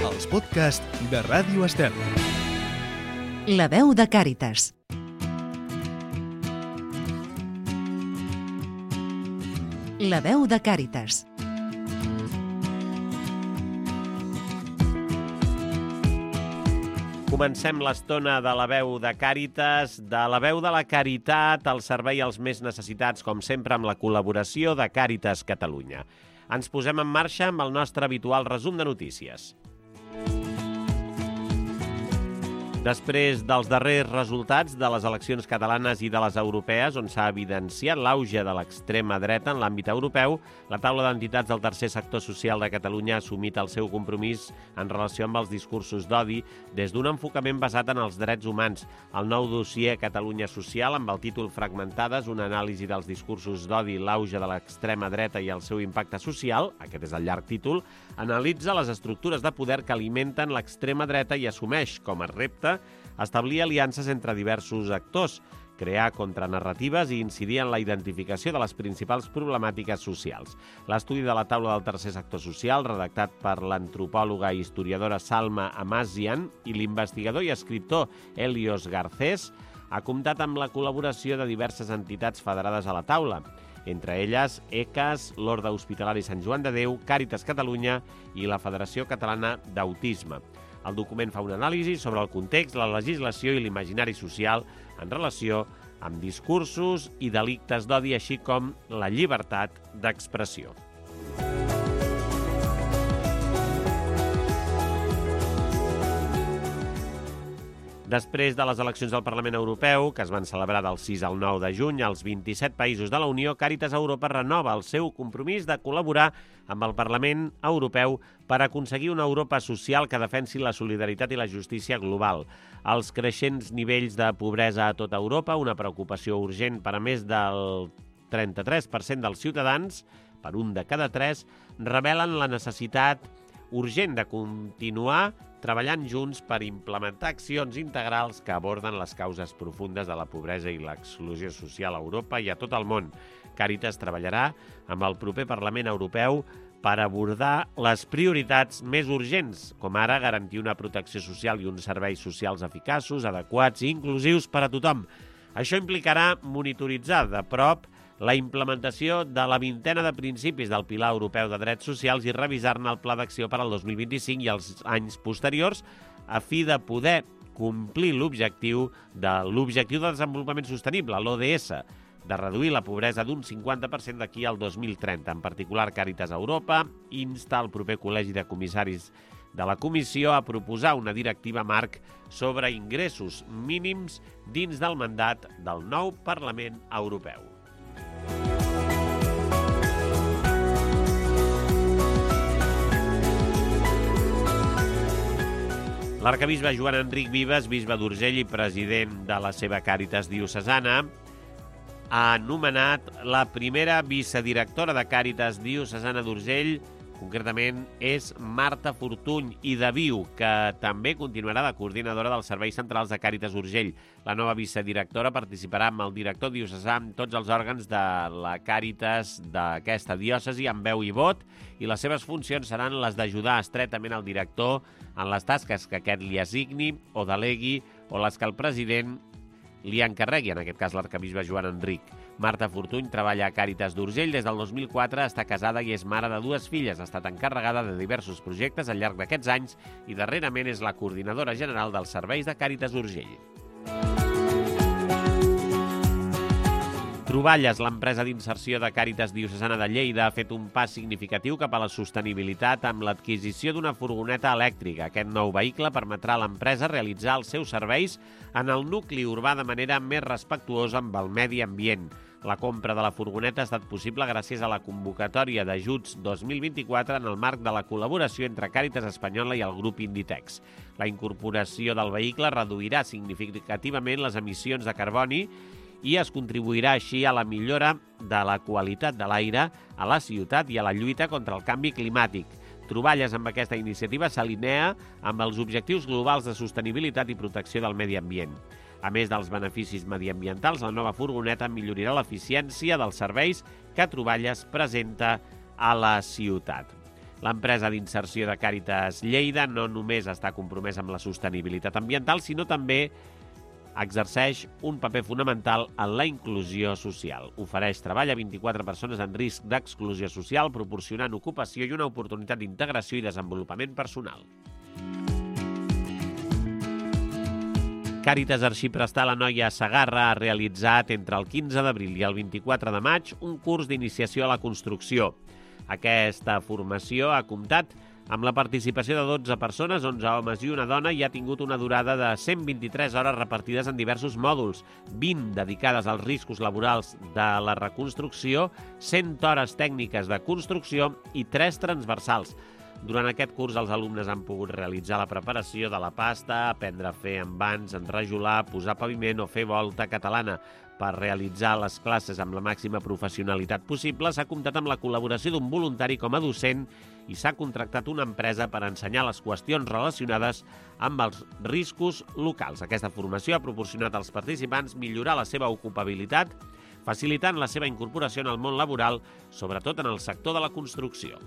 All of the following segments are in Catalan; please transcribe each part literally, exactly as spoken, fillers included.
els podcasts de Ràdio Estel. La veu de Càritas. La veu de Càritas. Comencem l'estona de la veu de Càritas, de la veu de la caritat, al servei als més necessitats, com sempre amb la col·laboració de Càritas Catalunya. Ens posem en marxa amb el nostre habitual resum de notícies. Després dels darrers resultats de les eleccions catalanes i de les europees, on s'ha evidenciat l'auge de l'extrema dreta en l'àmbit europeu, la taula d'entitats del tercer sector social de Catalunya ha assumit el seu compromís en relació amb els discursos d'odi des d'un enfocament basat en els drets humans. El nou dossier Catalunya Social, amb el títol Fragmentades, una anàlisi dels discursos d'odi, l'auge de l'extrema dreta i el seu impacte social, aquest és el llarg títol, analitza les estructures de poder que alimenten l'extrema dreta i assumeix com a repte establir aliances entre diversos actors, crear contranarratives i incidir en la identificació de les principals problemàtiques socials. L'estudi de la taula del tercer sector social, redactat per l'antropòloga i historiadora Salma Amazian i l'investigador i escriptor Helios Garcés, ha comptat amb la col·laboració de diverses entitats federades a la taula, entre elles E C A S, l'Orde Hospitalari Sant Joan de Déu, Càritas Catalunya i la Federació Catalana d'Autisme. El document fa una anàlisi sobre el context, la legislació i l'imaginari social en relació amb discursos i delictes d'odi, així com la llibertat d'expressió. Després de les eleccions del Parlament Europeu, que es van celebrar del sis al nou de juny als vint-i-set països de la Unió, Càritas Europa renova el seu compromís de col·laborar amb el Parlament Europeu per aconseguir una Europa social que defensi la solidaritat i la justícia global. Els creixents nivells de pobresa a tota Europa, una preocupació urgent per a més del trenta-tres per cent dels ciutadans, per un de cada tres, revelen la necessitat urgent de continuar treballant junts per implementar accions integrals que aborden les causes profundes de la pobresa i l'exclusió social a Europa i a tot el món. Càritas treballarà amb el proper Parlament Europeu per abordar les prioritats més urgents, com ara garantir una protecció social i uns serveis socials eficaços, adequats i inclusius per a tothom. Això implicarà monitoritzar de prop la implementació de la vintena de principis del Pilar Europeu de Drets Socials i revisar-ne el Pla d'Acció per al dos mil vint-i-cinc i els anys posteriors a fi de poder complir l'objectiu de l'Objectiu de Desenvolupament Sostenible, l'O D S, de reduir la pobresa d'un cinquanta per cent d'aquí al dos mil trenta. En particular, Càritas Europa insta el proper Col·legi de Comissaris de la Comissió a proposar una directiva marc sobre ingressos mínims dins del mandat del nou Parlament Europeu. L'arcabisbe Joan Enric Vives, bisbe d'Urgell i president de la seva Càritas diocesana, ha nomenat la primera vicedirectora de Càritas diocesana d'Urgell, concretament és Marta Fortuny i de Viu, que també continuarà de coordinadora dels serveis centrals de Càritas Urgell. La nova vicedirectora participarà amb el director diocesà en tots els òrgans de la Càritas d'aquesta diòcesi amb veu i vot, i les seves funcions seran les d'ajudar estretament al director en les tasques que aquest li assigni o delegui o les que el president li encarregui, en aquest cas l'arcabisbe Joan Enric. Marta Fortuny treballa a Càritas d'Urgell des del dos mil quatre, està casada i és mare de dues filles. Ha estat encarregada de diversos projectes al llarg d'aquests anys i darrerament és la coordinadora general dels serveis de Càritas Urgell. Troballes, l'empresa d'inserció de Càritas diocesana de Lleida, ha fet un pas significatiu cap a la sostenibilitat amb l'adquisició d'una furgoneta elèctrica. Aquest nou vehicle permetrà a l'empresa realitzar els seus serveis en el nucli urbà de manera més respectuosa amb el medi ambient. La compra de la furgoneta ha estat possible gràcies a la convocatòria d'ajuts dos mil vint-i-quatre en el marc de la col·laboració entre Càritas Espanyola i el grup Inditex. La incorporació del vehicle reduirà significativament les emissions de carboni i es contribuirà així a la millora de la qualitat de l'aire a la ciutat i a la lluita contra el canvi climàtic. Troballes amb aquesta iniciativa s'alinea amb els objectius globals de sostenibilitat i protecció del medi ambient. A més dels beneficis mediambientals, la nova furgoneta millorarà l'eficiència dels serveis que Troballes presenta a la ciutat. L'empresa d'inserció de Càritas Lleida no només està compromesa amb la sostenibilitat ambiental, sinó també exerceix un paper fonamental en la inclusió social. Ofereix treball a vint-i-quatre persones en risc d'exclusió social, proporcionant ocupació i una oportunitat d'integració i desenvolupament personal. Càritas Arxiprestal Anoia Segarra ha realitzat entre el quinze d'abril i el vint-i-quatre de maig un curs d'iniciació a la construcció. Aquesta formació ha comptat amb la participació de dotze persones, onze homes i una dona, i ha tingut una durada de cent vint-i-tres hores repartides en diversos mòduls, vint dedicades als riscos laborals de la reconstrucció, cent hores tècniques de construcció i tres transversals. Durant aquest curs, els alumnes han pogut realitzar la preparació de la pasta, aprendre a fer envans, enrajolar, posar paviment o fer volta catalana. Per realitzar les classes amb la màxima professionalitat possible, s'ha comptat amb la col·laboració d'un voluntari com a docent i s'ha contractat una empresa per ensenyar les qüestions relacionades amb els riscos locals. Aquesta formació ha proporcionat als participants millorar la seva ocupabilitat, facilitant la seva incorporació en el món laboral, sobretot en el sector de la construcció.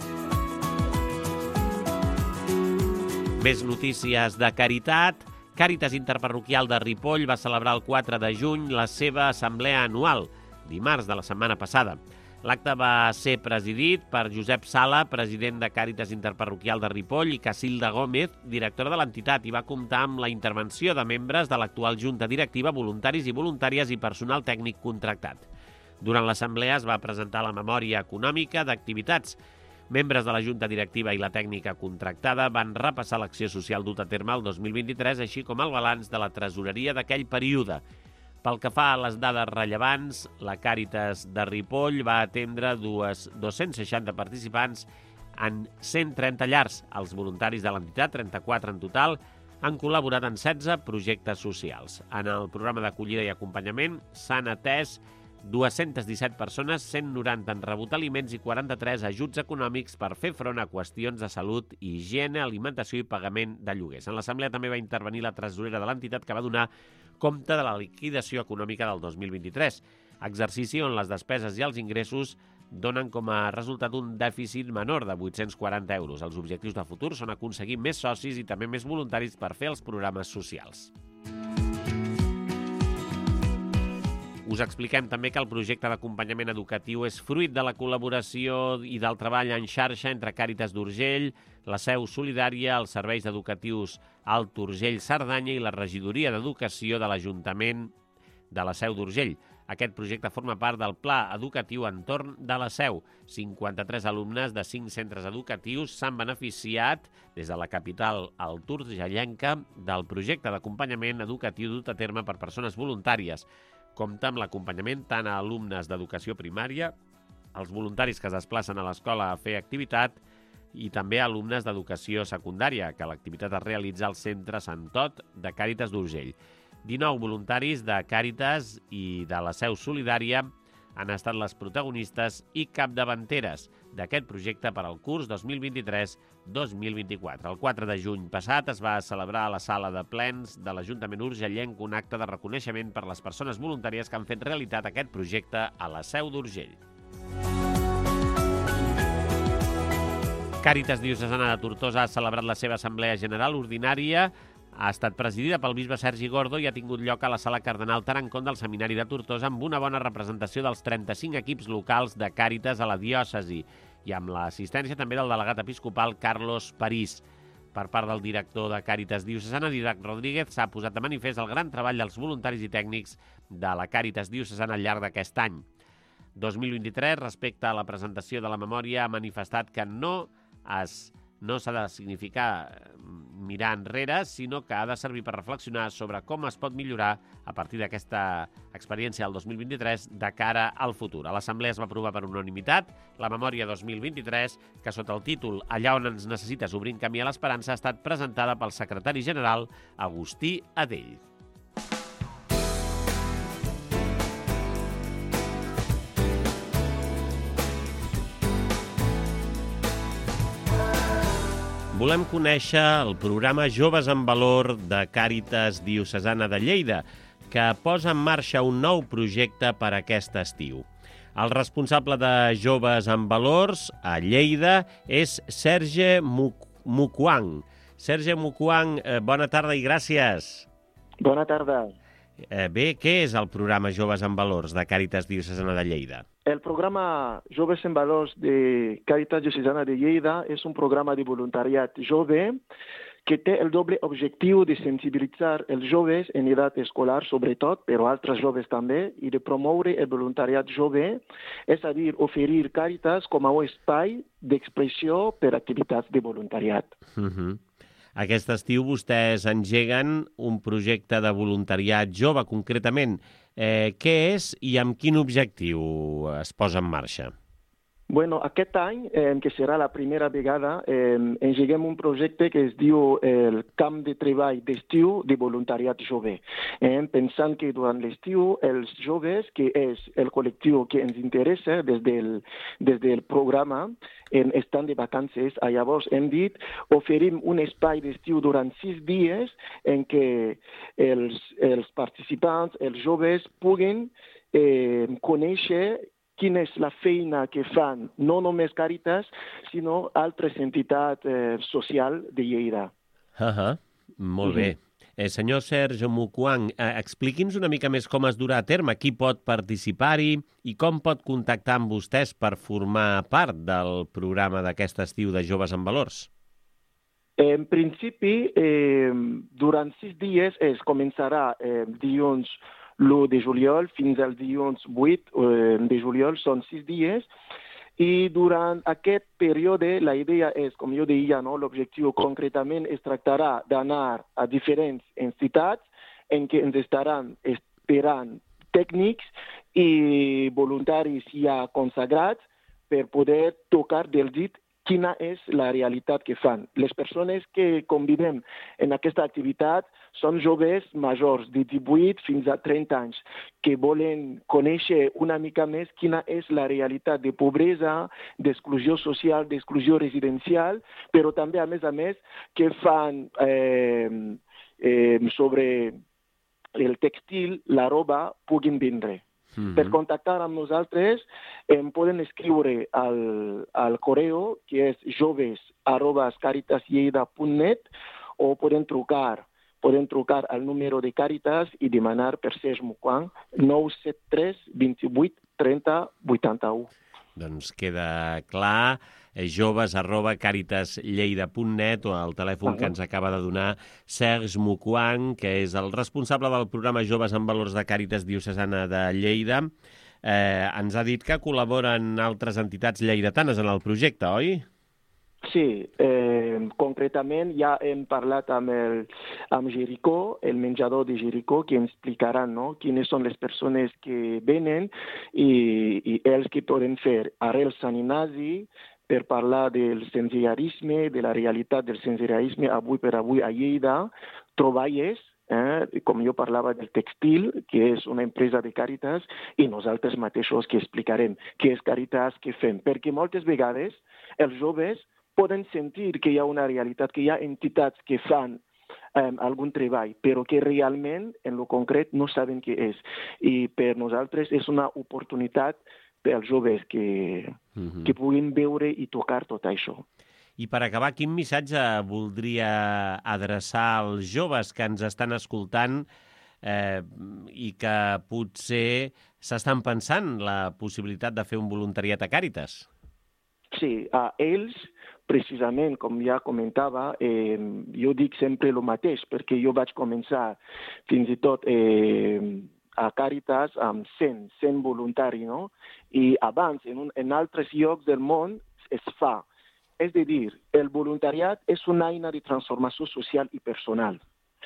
Més notícies de caritat. Càritas Interparroquial de Ripoll va celebrar el quatre de juny la seva assemblea anual, dimarts de la setmana passada. L'acte va ser presidit per Josep Sala, president de Càritas Interparroquial de Ripoll, i Casilda Gómez, directora de l'entitat, i va comptar amb la intervenció de membres de l'actual junta directiva, voluntaris i voluntàries i personal tècnic contractat. Durant l'assemblea es va presentar la memòria econòmica d'activitats. Membres de la Junta Directiva i la tècnica contractada van repassar l'acció social duta a terme el dos mil vint-i-tres, així com el balanç de la tresoreria d'aquell període. Pel que fa a les dades rellevants, la Càritas de Ripoll va atendre dos-cents seixanta participants en cent trenta llars. Els voluntaris de l'entitat, trenta-quatre en total, han col·laborat en setze projectes socials. En el programa d'acollida i acompanyament s'han atès dues-centes disset persones, cent noranta han rebut aliments i quaranta-tres ajuts econòmics per fer front a qüestions de salut, higiene, alimentació i pagament de lloguers. En l'assemblea també va intervenir la tresorera de l'entitat, que va donar compte de la liquidació econòmica del dos mil vint-i-tres, exercici on les despeses i els ingressos donen com a resultat un dèficit menor de vuit-cents quaranta euros. Els objectius de futur són aconseguir més socis i també més voluntaris per fer els programes socials. Us expliquem també que el projecte d'acompanyament educatiu és fruit de la col·laboració i del treball en xarxa entre Càritas d'Urgell, la Seu Solidària, els serveis educatius Alt Urgell Cerdanya i la Regidoria d'Educació de l'Ajuntament de la Seu d'Urgell. Aquest projecte forma part del Pla Educatiu Entorn de la Seu. cinquanta-tres alumnes de cinc centres educatius s'han beneficiat des de la capital alturgellenca del projecte d'acompanyament educatiu dut a terme per persones voluntàries. Compta amb l'acompanyament tant a alumnes d'educació primària, als voluntaris que es desplacen a l'escola a fer activitat i també a alumnes d'educació secundària, que l'activitat es realitza al centre Sant Tot de Càritas d'Urgell. dinou voluntaris de Càritas i de la Seu Solidària han estat les protagonistes i capdavanteres d'aquest projecte per al curs dos mil vint-i-tres dos mil vint-i-quatre. El quatre de juny passat es va celebrar a la sala de plens de l'Ajuntament urgellenc un acte de reconeixement per les persones voluntàries que han fet realitat aquest projecte a la Seu d'Urgell. Càritas Diocesana de Tortosa ha celebrat la seva assemblea general ordinària. Ha estat presidida pel bisbe Sergi Gordo i ha tingut lloc a la sala Cardenal Tarancón del Seminari de Tortosa amb una bona representació dels trenta-cinc equips locals de Càritas a la diòcesi i amb l'assistència també del delegat episcopal Carlos París. Per part del director de Càritas Diocesana, Didac Rodríguez, s'ha posat de manifest el gran treball dels voluntaris i tècnics de la Càritas Diocesana al llarg d'aquest any. dos mil vint-i-tres, respecte a la presentació de la memòria, ha manifestat que no es no s'ha de significar mirar enrere, sinó que ha de servir per reflexionar sobre com es pot millorar a partir d'aquesta experiència del dos mil vint-i-tres de cara al futur. A l'Assemblea es va aprovar per unanimitat la memòria dos mil vint-i-tres, que sota el títol Allà on ens necessites obrint camí a l'esperança ha estat presentada pel secretari general Agustí Adell. Volem conèixer el programa Joves en Valor de Càritas Diocesana de Lleida, que posa en marxa un nou projecte per aquest estiu. El responsable de Joves amb Valors a Lleida és Serge Mukwang. Serge Mukwang, eh, bona tarda i gràcies. Bona tarda. Eh, bé, què és el programa Joves amb Valors de Càritas Diocesana de Lleida? El programa Joves en Valors de Càritas Diocesana de Lleida és un programa de voluntariat jove que té el doble objectiu de sensibilitzar els joves en edat escolar, sobretot, però altres joves també, i de promoure el voluntariat jove, és a dir, oferir Càritas com a un espai d'expressió per activitats de voluntariat. Uh-huh. Aquest estiu vostès engeguen un projecte de voluntariat jove, concretament. Eh, què és i amb quin objectiu es posa en marxa? Bueno, aquest any, eh, que serà la primera vegada, eh, engeguem un projecte que es diu el Camp de Treball d'Estiu de Voluntariat Jove. Eh, pensant que durant l'estiu els joves, que és el col·lectiu que ens interessa des del, des del programa, eh, estan de vacances. Llavors hem dit oferim un espai d'estiu durant sis dies en què els, els participants, els joves, puguin eh, conèixer quina és la feina que fan, no només Càritas, sinó altres entitats eh, socials de Lleida. Uh -huh. Molt mm-hmm. bé. Eh, senyor Serge Mukwang, eh, expliqui'ns una mica més com es durà a terme, qui pot participar-hi i com pot contactar amb vostès per formar part del programa d'aquest estiu de Joves amb Valors. En principi, eh, durant sis dies es començarà eh, dilluns l'u de juliol fins al dilluns vuit de juliol, són sis dies, i durant aquest període la idea és, com jo deia, no? L'objectiu concretament es tractarà d'anar a diferents entitats en què ens estaran esperant tècnics i voluntaris ja consagrats per poder tocar del dit quina és la realitat que fan. Les persones que convivem en aquesta activitat són joves majors de divuit fins a trenta anys que volen conèixer una mica més quina és la realitat de pobresa, d'exclusió social, d'exclusió residencial, però també, a més a més, que fan eh, eh, sobre el textil, la roba, puguin vendre. Mm-hmm. Per contactar amb nosaltres em poden escriure al, al correu, que és joves arroba caritaslleida punt net, o poden trucar poden trucar al número de Càritas i demanar per Serge Mukwang nou set tres dos vuit trenta vuitanta-u. Doncs queda clar, joves arroba caritaslleida punt net o el telèfon uh-huh. que ens acaba de donar Serge Mukwang, que és el responsable del programa Joves amb Valors de Càritas Diocesana de Lleida. Eh, ens ha dit que col·laboren altres entitats lleidatanes en el projecte, oi? Sí, eh, concretament ja hem parlat amb, el, amb Jericó, el menjador de Jericó, que ens explicaran, no?, quines són les persones que venen i, i els que poden fer arrel Sant Ignasi per parlar del sensellarisme, de la realitat del sensellarisme avui per avui a Lleida, troballes, Eh, com jo parlava del textil, que és una empresa de Càritas, i nosaltres mateixos que explicarem què és Càritas, què fem. Perquè moltes vegades els joves poden sentir que hi ha una realitat, que hi ha entitats que fan eh, algun treball, però que realment, en lo concret, no saben què és. I per nosaltres és una oportunitat per als joves que, mm-hmm. que puguin veure i tocar tot això. I per acabar, quin missatge voldria adreçar als joves que ens estan escoltant eh, i que potser s'estan pensant la possibilitat de fer un voluntariat a Càritas? Sí, a ells, precisament, com ja comentava, eh, jo dic sempre el mateix, perquè jo vaig començar fins i tot eh, a Càritas amb cent, cent voluntaris, no? I abans, en, un, en altres llocs del món, es fa. És a dir, el voluntariat és una eina de transformació social i personal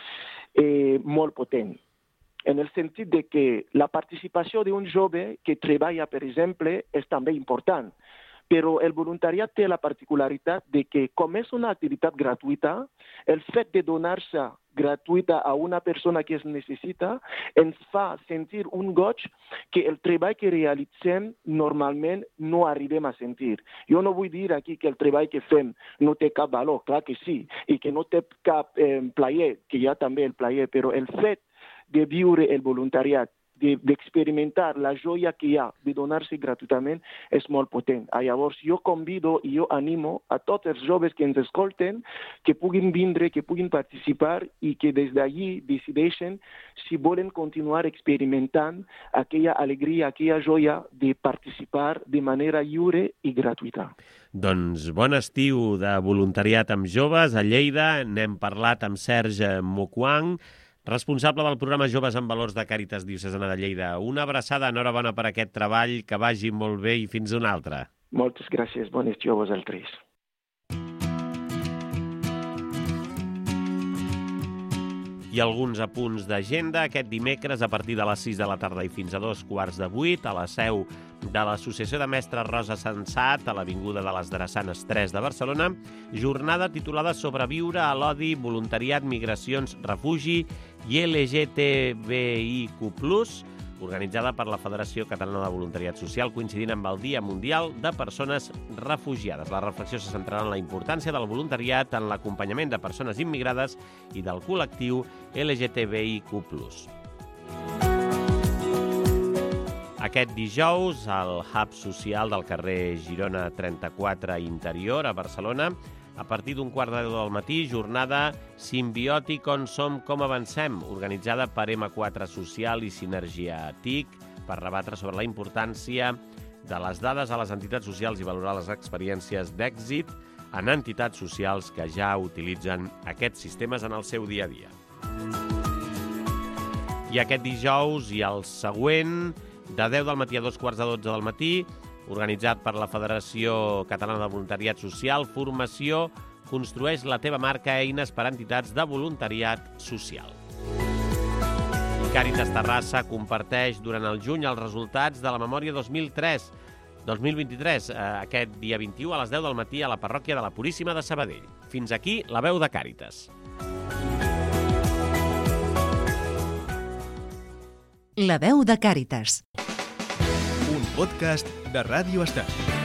eh, molt potent, en el sentit de que la participació d'un jove que treballa, per exemple, és també important. Però el voluntariat té la particularitat de que, com és una activitat gratuïta, el fet de donar-se gratuïta a una persona que es necessita ens fa sentir un goig que el treball que realitzem normalment no arribem a sentir. Jo no vull dir aquí que el treball que fem no té cap valor, clar que sí, i que no té cap eh, plaer, que hi ha també el plaer, però el fet de viure el voluntariat d'experimentar la joia que hi ha de donar-se gratuïtament és molt potent. Llavors, jo convido i jo animo a tots els joves que ens escolten que puguin vindre, que puguin participar i que des d'allí decideixen si volen continuar experimentant aquella alegria, aquella joia de participar de manera lliure i gratuïta. Doncs bon estiu de voluntariat amb joves a Lleida. N'hem parlat amb Serge Mokuang, responsable del programa Joves en Valors de Càritas Diocesana de Lleida. Una abraçada, enhorabona per aquest treball, que vagi molt bé i fins una altra. Moltes gràcies, bon estiu a vosaltres. I alguns apunts d'agenda. Aquest dimecres, a partir de les sis de la tarda i fins a dos quarts de vuit, a la seu de l'Associació de Mestres Rosa Sensat, a l'Avinguda de les Drassanes tres de Barcelona, jornada titulada Sobreviure a l'odi, voluntariat, migracions, refugi i L G T B I Q plus, organitzada per la Federació Catalana de Voluntariat Social, coincidint amb el Dia Mundial de Persones Refugiades. La reflexió se centrarà en la importància del voluntariat en l'acompanyament de persones immigrades i del col·lectiu L G T B I Q plus. Aquest dijous, al Hub Social del carrer Girona trenta-quatre Interior, a Barcelona, a partir d'un quart de deu del matí, jornada Simbiòtic on som, com avancem, organitzada per ema quatre Social i Sinergia T I C, per rebatre sobre la importància de les dades a les entitats socials i valorar les experiències d'èxit en entitats socials que ja utilitzen aquests sistemes en el seu dia a dia. I aquest dijous i el següent, de deu del matí a dos quarts de dotze del matí, organitzat per la Federació Catalana de Voluntariat Social, formació Construeix la teva marca, eines per a entitats de voluntariat social. I Càritas Terrassa comparteix durant el juny els resultats de la Memòria dos mil tres, dos mil vint-i-tres, aquest dia vint-i-u a les deu del matí a la parròquia de la Puríssima de Sabadell. Fins aquí la veu de Càritas. La veu de Càritas. Un podcast de Ràdio Estel.